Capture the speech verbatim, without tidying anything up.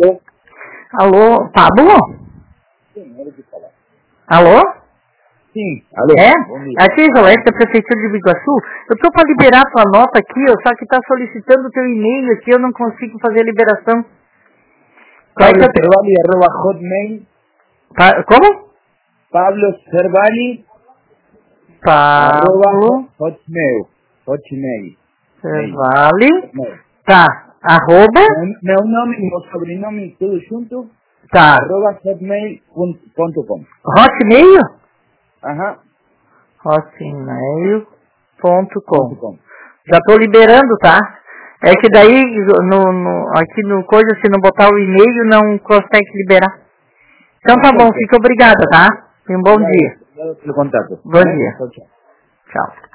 Alô? Alô, Pablo? Sim, hora de falar. Alô? Sim, alô. É? Aqui é Isolete da Prefeitura de Biguaçu. Eu estou para liberar tua nota aqui, ó, só que está solicitando o teu e-mail aqui, eu não consigo fazer a liberação. Qual é Pablo que eu... Cervali, arroba hotmail. Pa... Como? Pablo Cervali, Pablo arroba hotmail. Hotmail. Cervali. Hotmail. Tá. Arroba. Meu, meu nome, meu sobrenome, tudo junto. Tá. Arroba hotmail ponto com. Hotmail? Aham. hotmail ponto Ponto com. com. Já estou liberando, tá? É que daí, no, no, aqui no coisa, se não botar o e-mail, não consegue liberar. Então tá bom, fica obrigada, tá? Tenha um bom dia. Obrigado pelo contato. Bom dia. Tchau, tchau. Tchau.